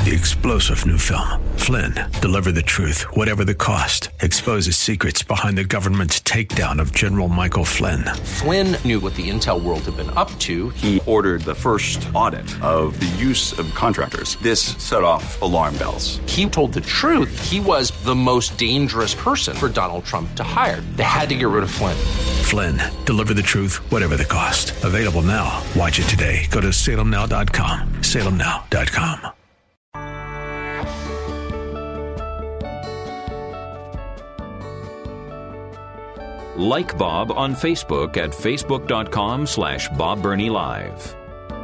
The explosive new film, Flynn, deliver the truth, whatever the cost, exposes secrets behind the government's takedown of General Michael Flynn. Flynn knew what the intel world had been up to. He ordered the first audit of the use of contractors. This set off alarm bells. He told the truth. He was the most dangerous person for Donald Trump to hire. They had to get rid of Flynn. Flynn, deliver the truth, whatever the cost. Available now. Watch it today. Go to salemnow.com. salemnow.com. Like Bob on Facebook at facebook.com/Bob Burney Live.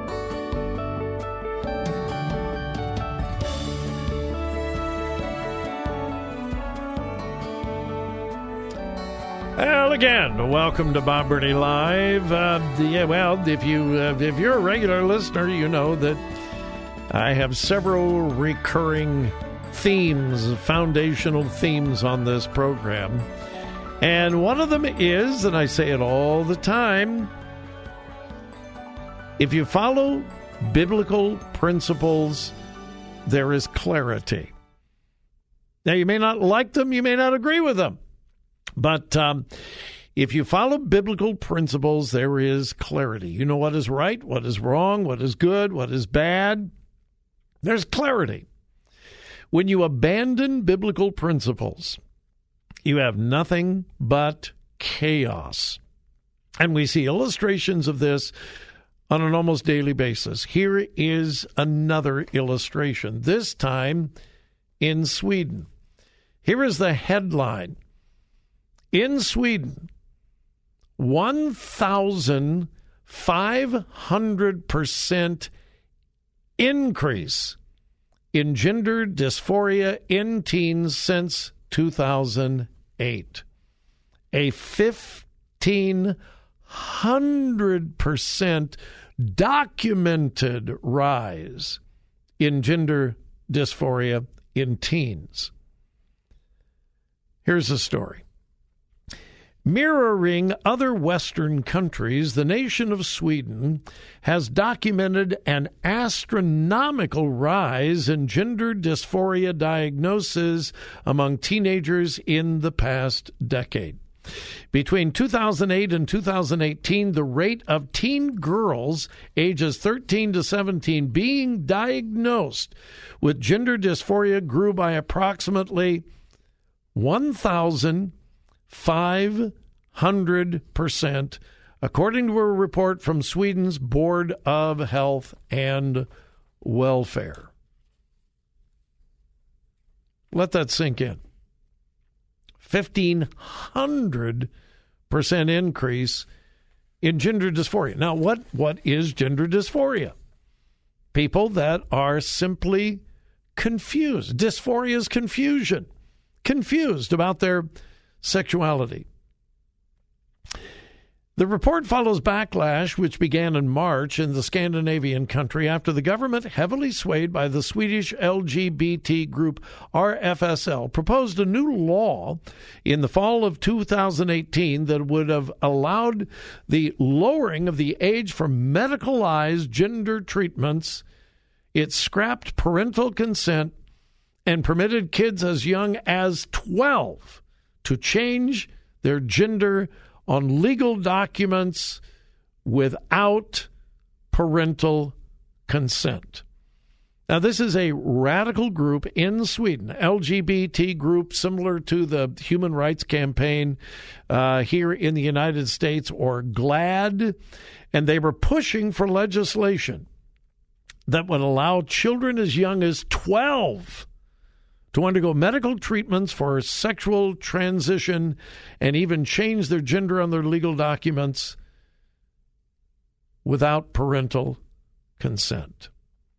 Well, again, welcome to Bob Burney Live. If you're a regular listener, you know that I have several recurring themes, foundational themes on this program. And one of them is, and I say it all the time, if you follow biblical principles, there is clarity. Now, you may not like them, you may not agree with them, but if you follow biblical principles, there is clarity. You know what is right, what is wrong, what is good, what is bad. There's clarity. When you abandon biblical principles, you have nothing but chaos. And we see illustrations of this on an almost daily basis. Here is another illustration, this time in Sweden. Here is the headline. In Sweden, 1,500% increase in gender dysphoria in teens since 2008. A 1,500% documented rise in gender dysphoria in teens. Here's the story. Mirroring other Western countries, the nation of Sweden has documented an astronomical rise in gender dysphoria diagnoses among teenagers in the past decade. Between 2008 and 2018, the rate of teen girls ages 13 to 17 being diagnosed with gender dysphoria grew by approximately 1,500%, according to a report from Sweden's Board of Health and Welfare. Let that sink in. 1,500% increase in gender dysphoria. Now, what is gender dysphoria? People that are simply confused. Dysphoria is confusion. Confused about their sexuality. The report follows backlash which began in March in the Scandinavian country after the government, heavily swayed by the Swedish LGBT group RFSL, proposed a new law in the fall of 2018 that would have allowed the lowering of the age for medicalized gender treatments. It scrapped parental consent and permitted kids as young as 12 to change their gender on legal documents without parental consent. Now, this is a radical group in Sweden, LGBT group similar to the Human Rights Campaign here in the United States, or GLAAD, and they were pushing for legislation that would allow children as young as 12 to undergo medical treatments for sexual transition and even change their gender on their legal documents without parental consent.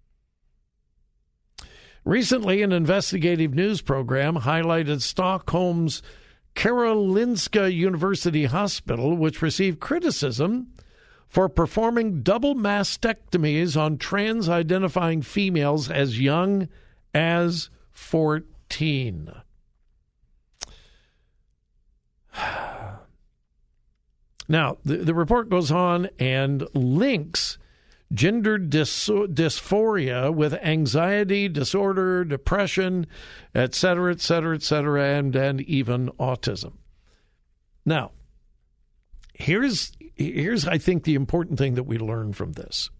Recently, an investigative news program highlighted Stockholm's Karolinska University Hospital, which received criticism for performing double mastectomies on trans-identifying females as young as 14. Now, the report goes on and links gender dysphoria with anxiety disorder, depression, et cetera, and even autism. Now, here's I think the important thing that we learn from this.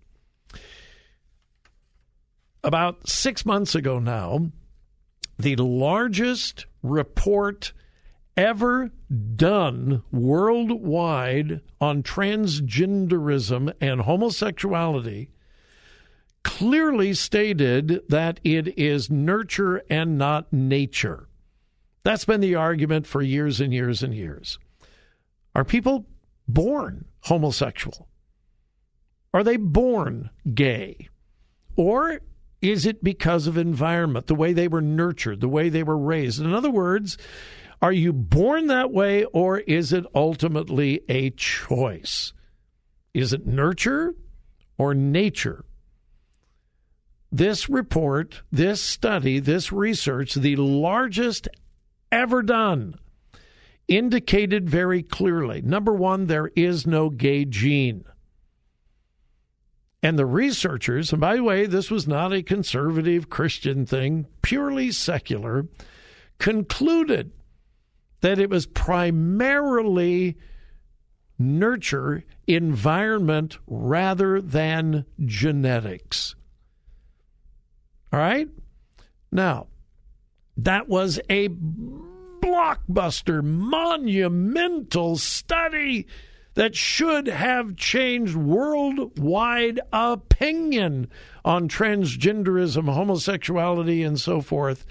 About 6 months ago now, the largest report ever done worldwide on transgenderism and homosexuality clearly stated that it is nurture and not nature. That's been the argument for years and years and years. Are people born homosexual? Are they born gay? Or is it because of environment, the way they were nurtured, the way they were raised? In other words, are you born that way, or is it ultimately a choice? Is it nurture or nature? This report, this study, this research, the largest ever done, indicated very clearly, number one, there is no gay gene. And the researchers, and by the way, this was not a conservative Christian thing, purely secular, concluded that it was primarily nurture, environment, rather than genetics. All right? Now, that was a blockbuster, monumental study that should have changed worldwide opinion on transgenderism, homosexuality, and so forth.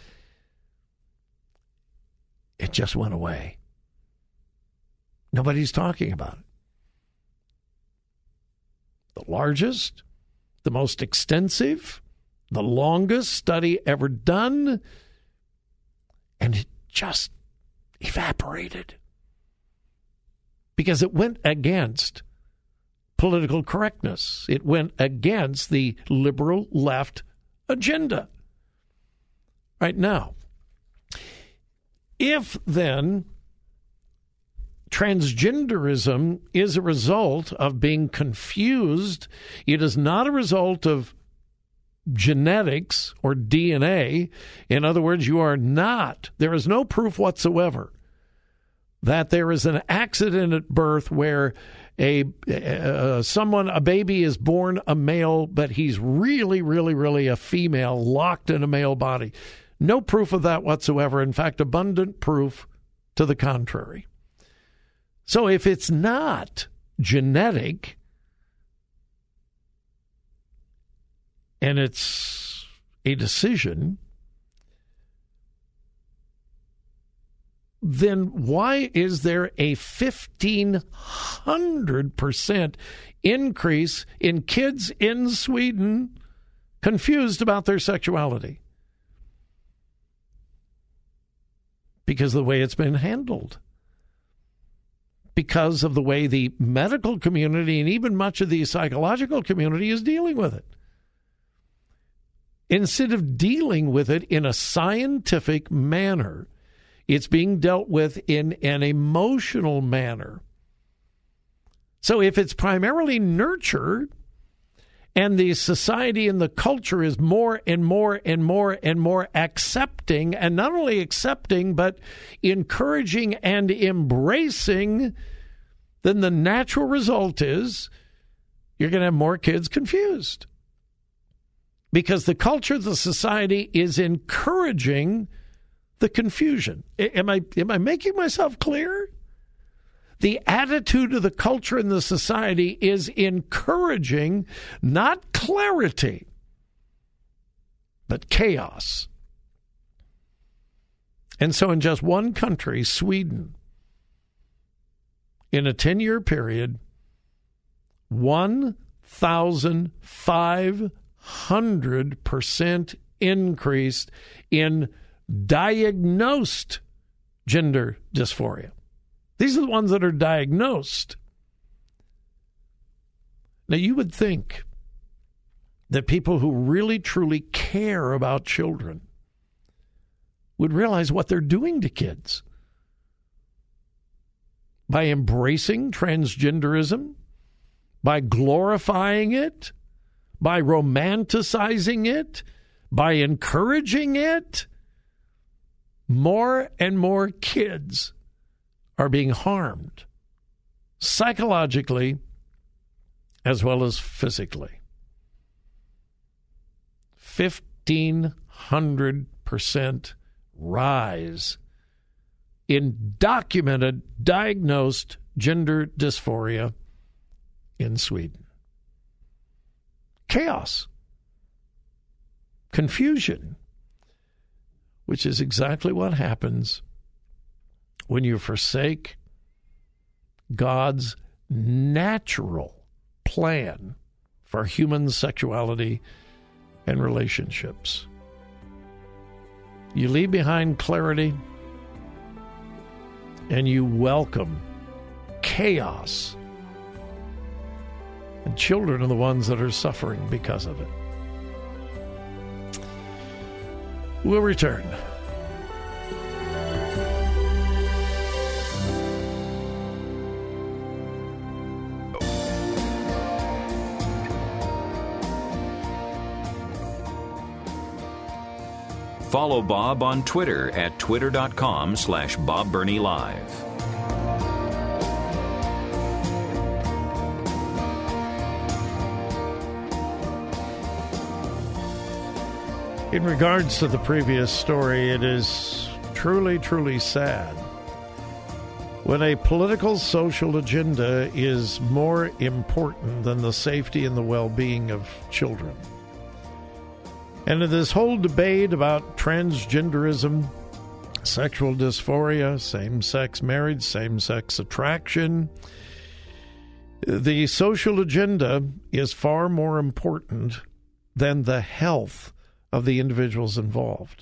It just went away. Nobody's talking about it. The largest, the most extensive, the longest study ever done, and it just evaporated because it went against political correctness. It went against the liberal left agenda. Right now, if then transgenderism is a result of being confused, it is not a result of genetics or DNA. In other words, there is no proof whatsoever that there is an accident at birth where a baby is born a male, but he's really a female locked in a male body. No proof of that whatsoever. In fact, abundant proof to the contrary. So if it's not genetic and it's a decision, then why is there a 1,500% increase in kids in Sweden confused about their sexuality? Because of the way it's been handled. Because of the way the medical community and even much of the psychological community is dealing with it. Instead of dealing with it in a scientific manner, it's being dealt with in an emotional manner. So if it's primarily nurture, and the society and the culture is more and more accepting, and not only accepting, but encouraging and embracing, then the natural result is you're going to have more kids confused. Because the culture, the society is encouraging the confusion. Am I making myself clear? The attitude of the culture and the society is encouraging not clarity, but chaos. And so in just one country, Sweden, in a 10-year period, 1,500% increased in diagnosed gender dysphoria. These are the ones that are diagnosed. Now, you would think that people who really, truly care about children would realize what they're doing to kids by embracing transgenderism, by glorifying it, by romanticizing it, by encouraging it, more and more kids are being harmed psychologically as well as physically. 1,500% rise in documented, diagnosed gender dysphoria in Sweden. Chaos. Confusion. Which is exactly what happens when you forsake God's natural plan for human sexuality and relationships. You leave behind clarity and you welcome chaos. And children are the ones that are suffering because of it. We'll return. Follow Bob on Twitter at twitter.com/BobBurneyLive. In regards to the previous story, it is truly, truly sad when a political social agenda is more important than the safety and the well-being of children. And in this whole debate about transgenderism, sexual dysphoria, same-sex marriage, same-sex attraction, the social agenda is far more important than the health of the individuals involved.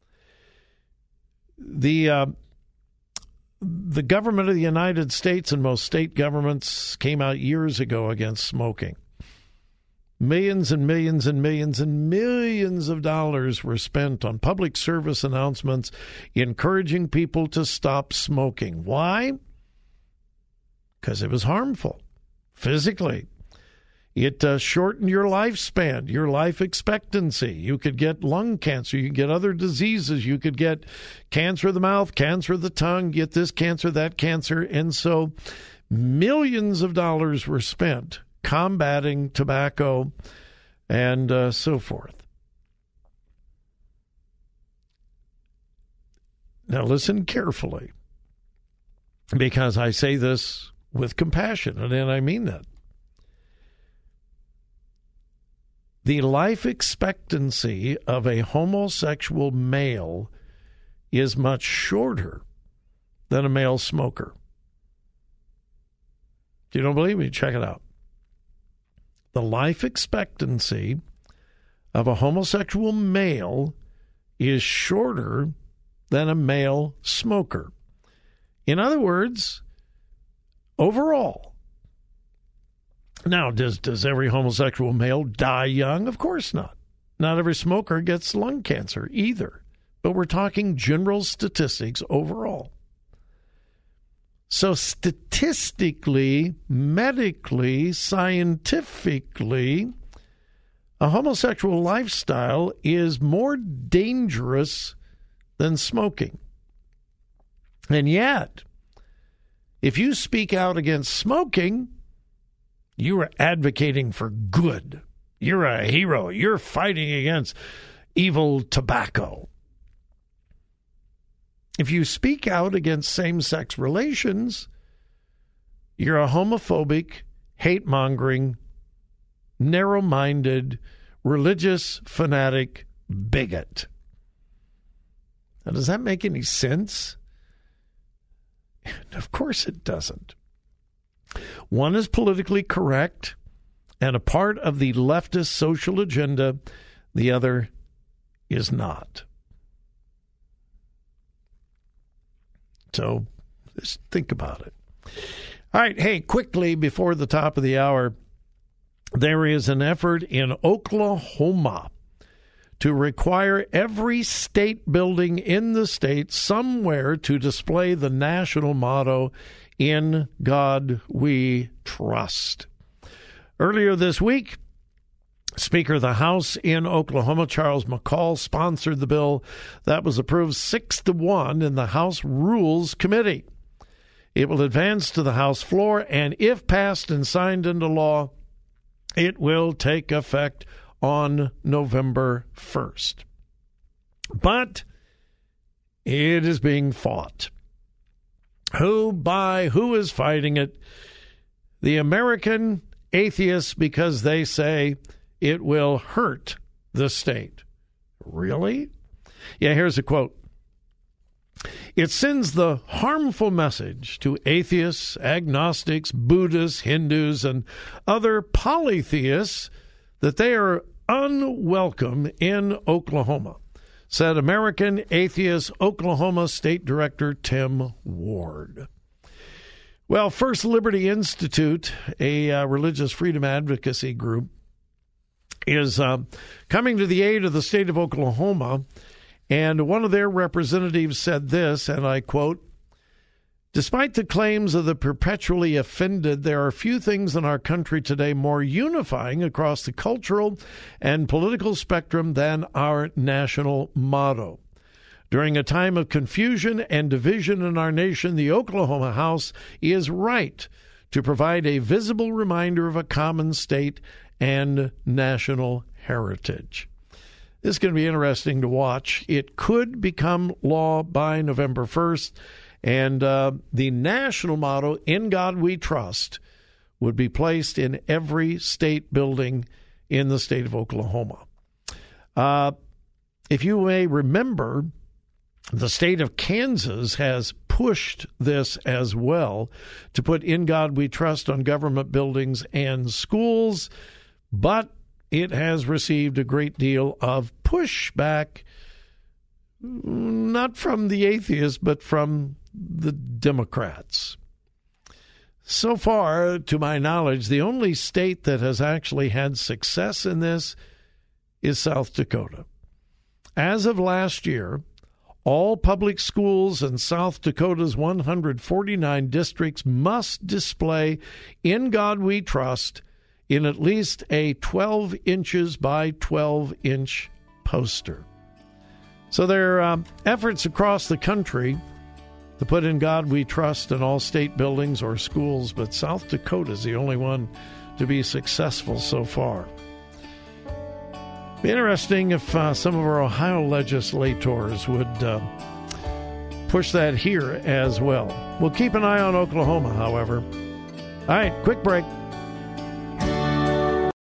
The government of the United States and most state governments came out years ago against smoking. Millions and millions and millions and millions of dollars were spent on public service announcements encouraging people to stop smoking. Why? Because it was harmful physically. It shortened your lifespan, your life expectancy. You could get lung cancer. You could get other diseases. You could get cancer of the mouth, cancer of the tongue, get this cancer, that cancer. And so millions of dollars were spent combating tobacco and so forth. Now listen carefully, because I say this with compassion, and I mean that. The life expectancy of a homosexual male is much shorter than a male smoker. If you don't believe me, check it out. The life expectancy of a homosexual male is shorter than a male smoker. In other words, overall. Now, does every homosexual male die young? Of course not. Not every smoker gets lung cancer either. But we're talking general statistics overall. So statistically, medically, scientifically, a homosexual lifestyle is more dangerous than smoking. And yet, if you speak out against smoking, you are advocating for good. You're a hero. You're fighting against evil tobacco. If you speak out against same-sex relations, you're a homophobic, hate-mongering, narrow-minded, religious fanatic bigot. Now, does that make any sense? Of course it doesn't. One is politically correct and a part of the leftist social agenda. The other is not. So just think about it. All right. Hey, quickly before the top of the hour, there is an effort in Oklahoma to require every state building in the state somewhere to display the national motto, "In God We Trust." Earlier this week, Speaker of the House in Oklahoma, Charles McCall, sponsored the bill that was approved 6-1 in the House Rules Committee. It will advance to the House floor, and if passed and signed into law, it will take effect on November 1st. But it is being fought. Who is fighting it? The American atheists, because they say it will hurt the state. Really? Yeah, here's a quote. It sends the harmful message to atheists, agnostics, Buddhists, Hindus, and other polytheists that they are unwelcome in Oklahoma, said American Atheist Oklahoma State Director Tim Ward. Well, First Liberty Institute, a religious freedom advocacy group, is coming to the aid of the state of Oklahoma, and one of their representatives said this, and I quote, "Despite the claims of the perpetually offended, there are few things in our country today more unifying across the cultural and political spectrum than our national motto. During a time of confusion and division in our nation, the Oklahoma House is right to provide a visible reminder of a common state and national heritage." This is going to be interesting to watch. It could become law by November 1st, and the national motto, "In God We Trust," would be placed in every state building in the state of Oklahoma. If you may remember, the state of Kansas has pushed this as well, to put "In God We Trust" on government buildings and schools, but it has received a great deal of pushback, not from the atheists, but from the Democrats. So far, to my knowledge, the only state that has actually had success in this is South Dakota. As of last year, all public schools in South Dakota's 149 districts must display "In God We Trust" in at least a 12 inches by 12-inch poster. So there are efforts across the country to put "In God We Trust" in all state buildings or schools, but South Dakota is the only one to be successful so far. Be interesting if some of our Ohio legislators would push that here as well. We'll keep an eye on Oklahoma, however. All right, quick break.